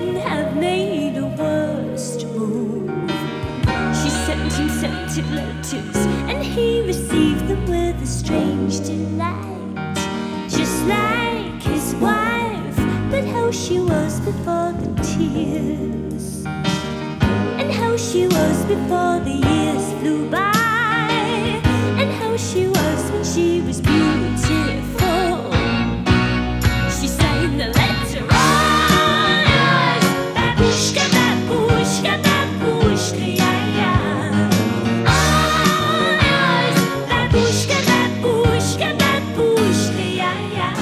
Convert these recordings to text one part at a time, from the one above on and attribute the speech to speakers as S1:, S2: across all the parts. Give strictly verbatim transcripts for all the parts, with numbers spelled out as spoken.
S1: couldn't have made a worse move. She sent him scented letters, and he received them with a strange delight. Just like his wife, but how she was before the tears, and how she was before the years flew by, and how she was when she was beautiful. She signed the letter, oh yes, babushka, babushka, babushka, yeah, yeah. Oh yes, babushka, babushka, babushka, yeah, yeah.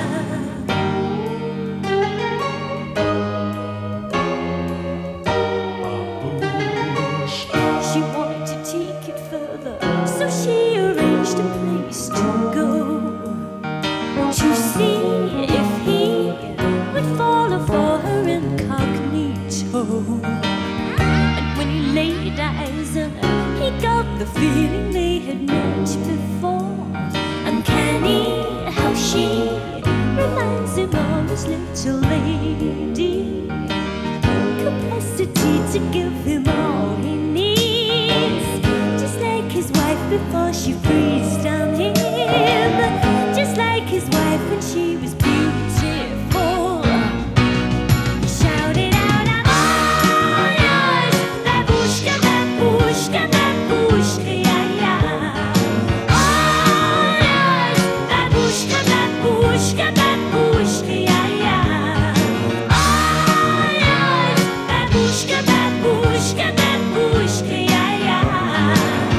S1: She wanted to take it further, so she arranged a place to go, to see if he would follow for her incognito. And when he laid eyes on her, he got the feeling they had met before. Uncanny how she reminds him of his little lady, capacity to give him all he needs, just like his wife before she freezed on him, just like his wife when she was beautiful. He shouted out, I'm all yours, babushka, babushka, babushka, yeah, yeah. All yours, babushka, babushka, babushka, yeah, yeah. All yours, babushka, babushka, babushka, yeah, yeah.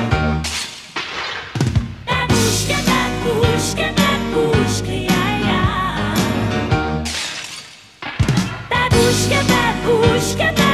S1: Babushka, babushka, babushka, yeah, yeah. Babushka, babushka, babushka.